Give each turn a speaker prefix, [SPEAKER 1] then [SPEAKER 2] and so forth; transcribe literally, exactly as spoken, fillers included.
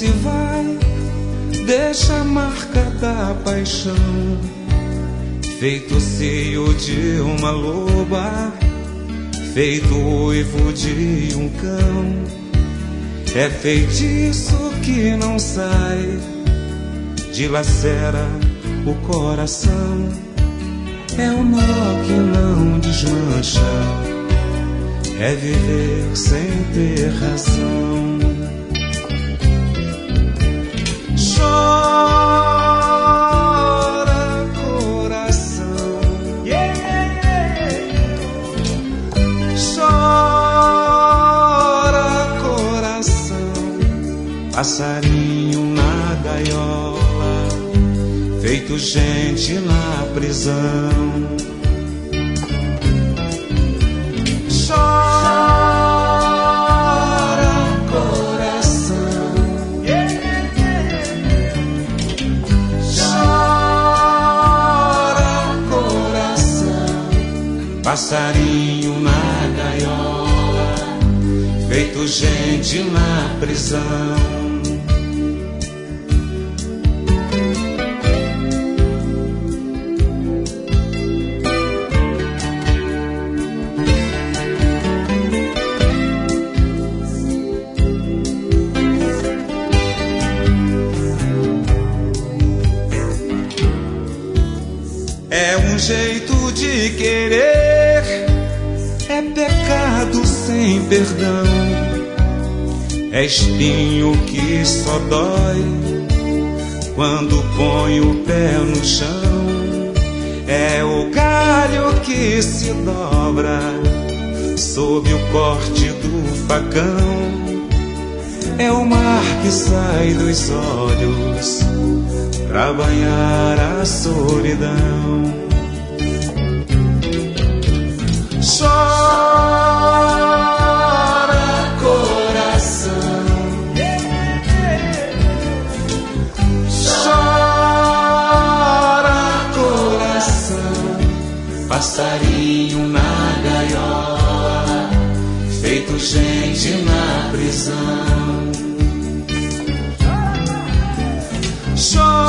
[SPEAKER 1] se vai, deixa a marca da paixão, feito o cio de uma loba, feito o uivo de um cão. É feitiço que não sai, dilacera o coração. É o nó que não desmancha, é viver sem ter razão. Chora, coração, yeah. Chora, coração, passarinho na gaiola, feito gente na prisão. Passarinho na gaiola, feito gente na prisão. É um jeito de querer, é pecado sem perdão, é espinho que só dói quando põe o pé no chão, é o galho que se dobra sob o corte do facão, é o mar que sai dos olhos pra banhar a solidão. Chora, coração, chora, coração, passarinho na gaiola, feito gente na prisão. Chora,